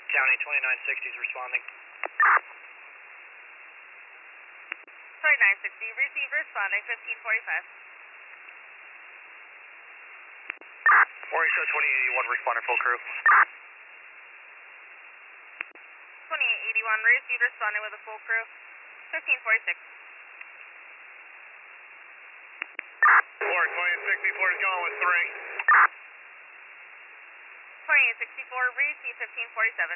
County 2960 is responding. 2960, receive responding 1545. Orange show 2881, responding full crew. 2881, receive responding with a full crew 1546. Orange 2864 is going with 3. 2864, receive 1547.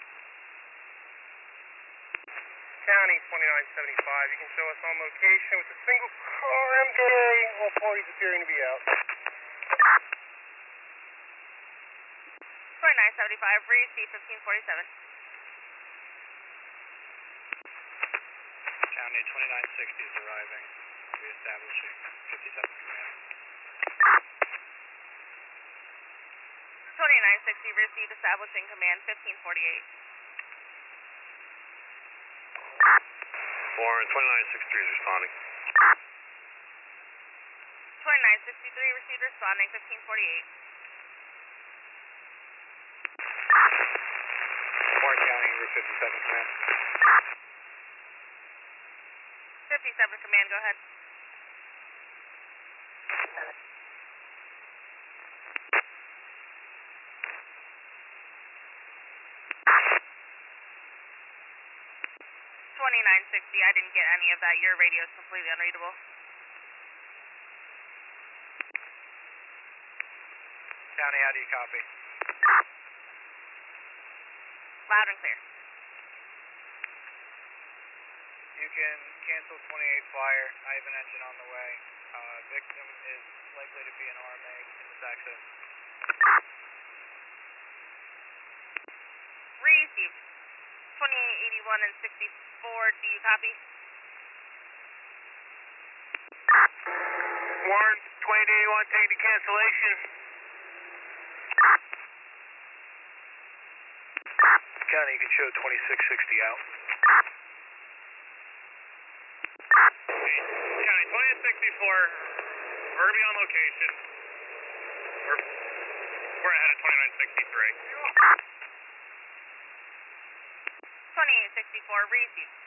County 2975, you can show us on location with a single car MJ, all parties appearing to be out. 2975, receive 1547. County 2960 is arriving, reestablishing 57 command. 2960, receive establishing command 1548. Warren 2963 is responding. 2963, receive responding 1548. Warren County, Route 57 command. 57 command, go ahead. I didn't get any of that. Your radio is completely unreadable. County, how do you copy? Loud and clear. You can cancel 28 flyer. I have an engine on the way. Victim is likely to be an RMA in this accident. Received. 2881 and 64, do you copy? Warren 2881, taking the cancellation. County, you can show 2660 out. County 2064, we're going to be on location. We're ahead of 2963. 2864, received.